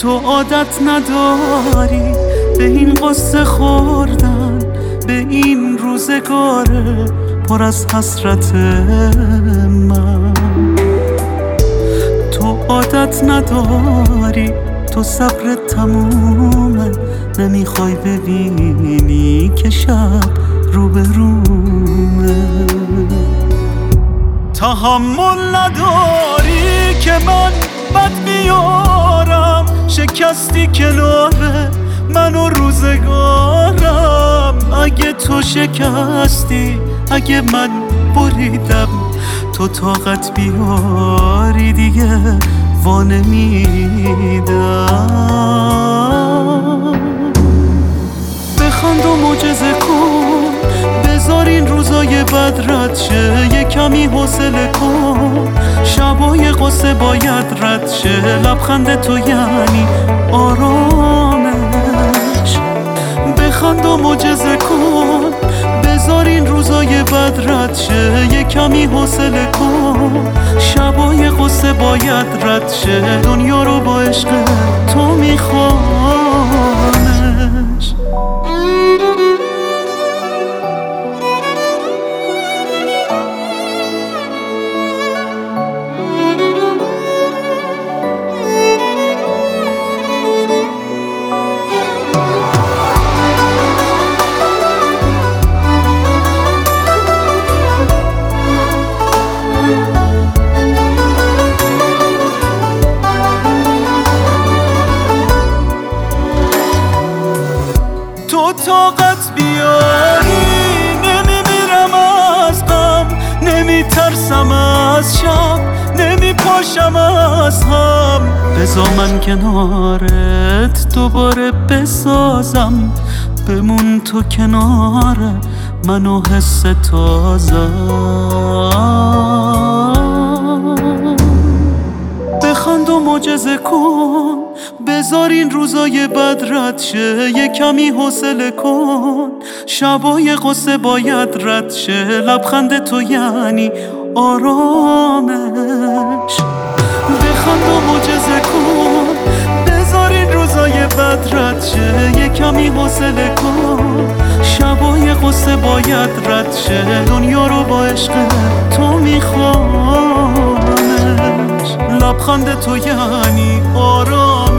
تو عادت نداری به این قصه خوردن، به این روزگار پر از حسرت من. تو عادت نداری، تو صبر تمومه، نمیخوای ببینی که شب رو به رومه. تحمل نداری که من بد میارم، شکستی کنار من و روزگارم. اگه تو شکستی، اگه من بریدم، تو طاقت بیاری دیگه وانمیدم. بخند و معجزه کن، بذار این روزای بد رد شه. یه کمی حوصله کن، شبای قصه باید رد شه. لبخند تو یعنی آرامش. بخند و معجزه کن، بذار این روزای بد رد شه. یه کمی حوصله کن، شبای قصه باید رد شه. دنیا رو با عشق تو میخوانش. تو طاقت بیاری، نمیمیرم از غم، نمیترسم از شب، نمیپاشم از هم. بذار من کنارت دوباره بسازم، بمون تو کنار من و حس تازم. بخند و معجزه کن، بذار این روزای بد رد شه. یه کمی حوصله کن، شبای قصه باید رد شه. لبخند تو یعنی آرامش. بخند و معجزه کن، بذار این روزای بد رد شه. یه کمی حوصله کن، شبای قصه باید رد شه. دنیا رو با عشق تو میخوانش. لبخند تو یعنی آرام.